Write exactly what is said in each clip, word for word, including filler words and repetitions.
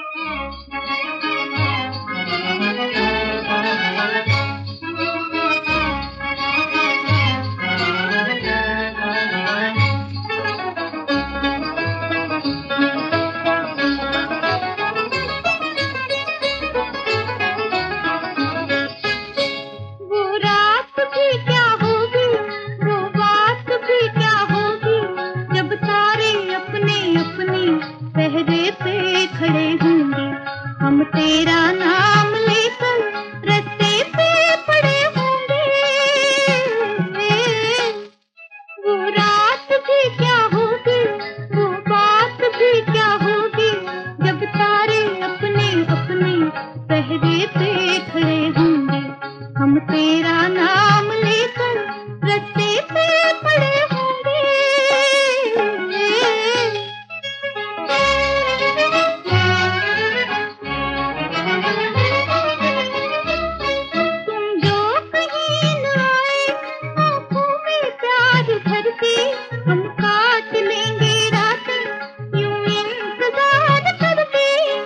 पहरे पे खड़े होंगे, हम तेरा नाम लेकर रास्ते पे पड़े होंगे। वो रात भी क्या होगी, वो बात भी क्या होगी, जब तारे अपने अपने पहरे पे खड़े होंगे, हम तेरा नाम लेकर रास्ते पे पड़े होंगे। हम काट लेंगे रातें यूं इंतजार करके,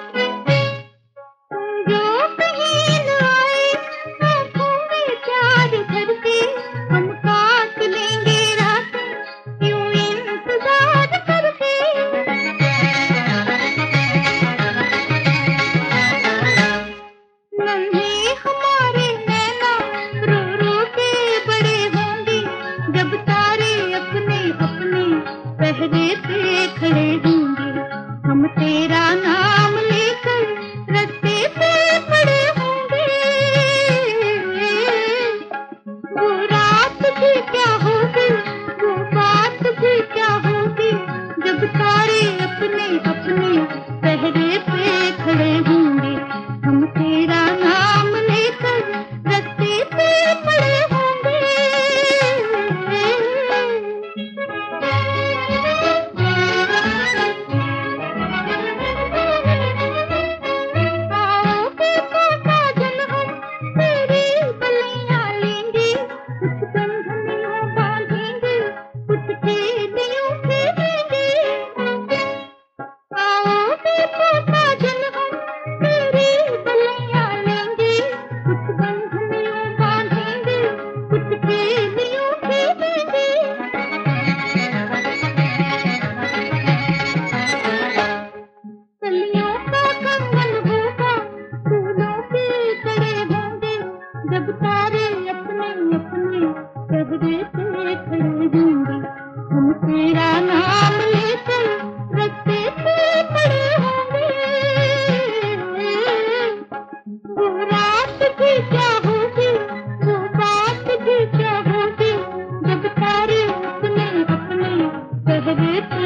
जो कहीं न आए आँखों में प्यार भरके। हम काट लेंगे रातें यूं इंतजार करके। नन्हे हमारे नैना रो रो के बड़े होंगे, जब तारे अपने अपने पहरे पे खड़े होंगे, हम तेरा नाम लेकर रास्ते पे पड़े होंगे। वो रात भी क्या होगी, वो बात भी क्या होगी, जब तारे अपने अपने पहरे पे खड़े होंगे, हम तेरा नाम लेकर रास्ते पे पड़े होंगे। आओगे तो साजन हम तेरी गलियां लेंगे, कुछ बंधनियों बांधेंगे, कुछ खेलियों खेलेंगे। आओगे तो साजन हम तेरी गलियां लेंगे, कुछ बंधनियों बांधेंगे, कुछ खेलियों खेलेंगे। कलियों का कंगन होगा, फूलों के कड़े होंगे, जब तारे अपने अपने पहरे पे खड़े होंगे, हम तेरा नाम लेकर रास्ते पे पड़े होंगे। वो रात भी क्या होगी, वो बात भी क्या होगी, जब तारे अपने अपने पहरे पे